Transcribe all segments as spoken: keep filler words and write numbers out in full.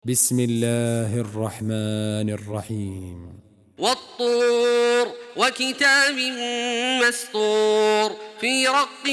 بسم الله الرحمن الرحيم والطور وكتاب مسطور في رق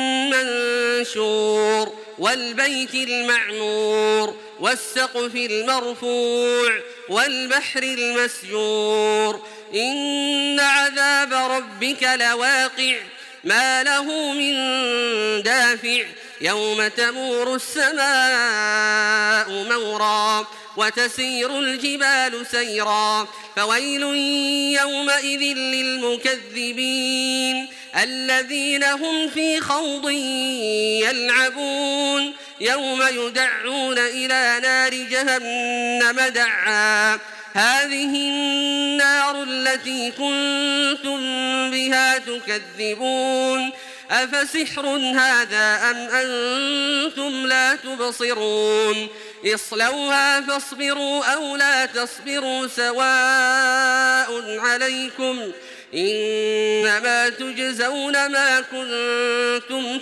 منشور والبيت المعمور والسقف المرفوع والبحر المسجور إن عذاب ربك لواقع ما له من دافع يوم تمور السماء مورا وتسير الجبال سيرا فويل يومئذ للمكذبين الذين هم في خوض يلعبون يوم يدعون إلى نار جهنم دعا هذه النار التي كنتم بها تكذبون أفسحر هذا أم أنتم لا تبصرون اصلوها فاصبروا أو لا تصبروا سواء عليكم إنما تجزون ما كنتم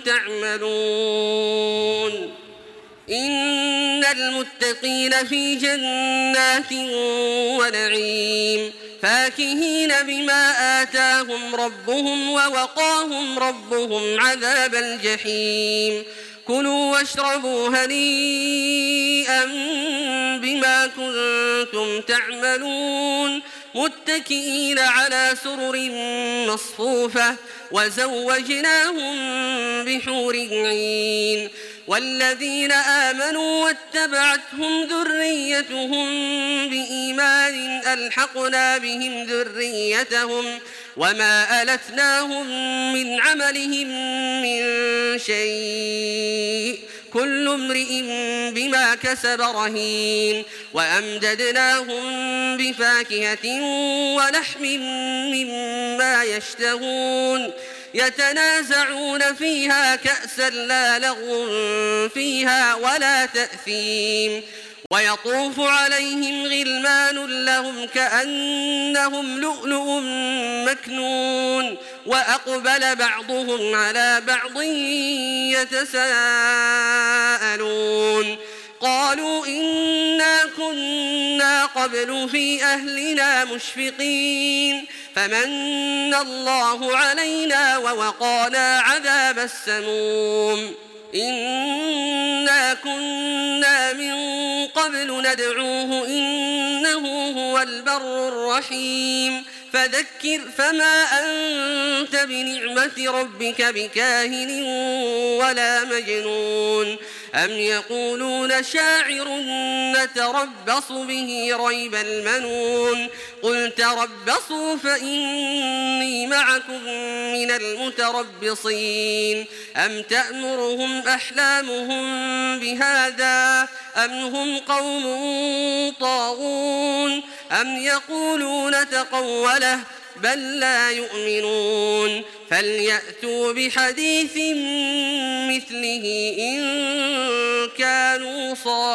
تعملون إن المتقين في جنات ونعيم فاكهين بما آتاهم ربهم ووقاهم ربهم عذاب الجحيم كلوا واشربوا هنيئا بما كنتم تعملون متكئين على سرر مصفوفة وزوجناهم بحور عين والذين آمنوا واتبعتهم ذريتهم بإيمان ألحقنا بهم ذريتهم وما ألتناهم من عملهم من شيء كل امرئ بما كسب رهين وأمددناهم بفاكهة ولحم مما يشتهون يتنازعون فيها كأسا لا لغو فيها ولا تأثيم ويطوف عليهم غلمان لهم كأنهم لؤلؤ مكنون وأقبل بعضهم على بعض يتساءلون قالوا إنا كنا قبل في أهلنا مشفقين فمن الله علينا ووقانا عذاب السموم إنا كنا من قبل ندعوه إنه هو البر الرحيم فذكر فما أنت بنعمة ربك بكاهن ولا مجنون أم يقولون شاعر نتربص به ريب المنون قل تربصوا فإني معكم من المتربصين أم تأمرهم أحلامهم بهذا أم هم قوم طاغون أم يقولون تقوله بل لا يؤمنون فليأتوا بحديث مثله إن كانوا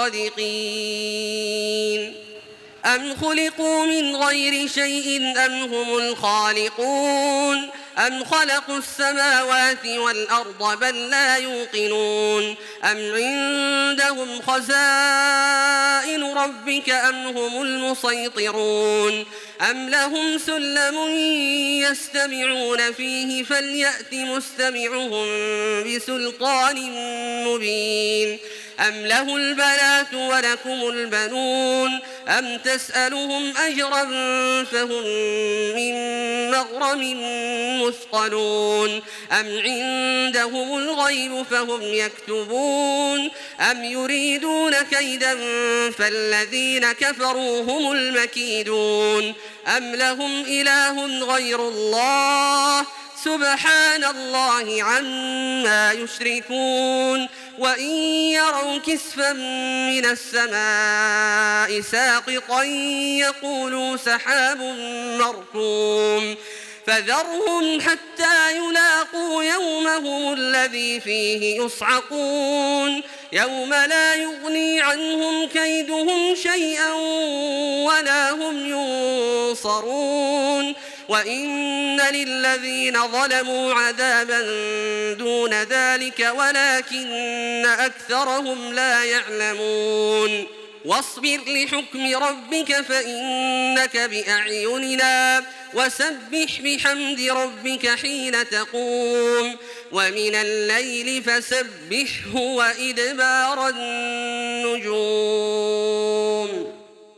صادقين أم خلقوا من غير شيء أم هم الخالقون أم خلقوا السماوات والأرض بل لا يوقنون أم عندهم خزائن ربك أم هم المسيطرون أم لهم سلم يستمعون فيه فليأت مستمعهم بسلطان مبين أم له البنات ولكم البنون أم تسألهم أجرا فهم من مغرم مثقلون أم عندهم الغيب فهم يكتبون أم يريدون كيدا فالذين كفروا هم المكيدون أم لهم إله غير الله سبحان الله عما يشركون وإن يروا كسفا من السماء ساقطا يقولوا سحاب مركوم فذرهم حتى يلاقوا يومهم الذي فيه يصعقون يوم لا يغني عنهم كيدهم شيئا ولا هم ينصرون وإن للذين ظلموا عذابا دون ذلك ولكن أكثرهم لا يعلمون واصبر لحكم ربك فإنك بأعيننا وسبح بحمد ربك حين تقوم ومن الليل فسبحه وإدبار النجوم.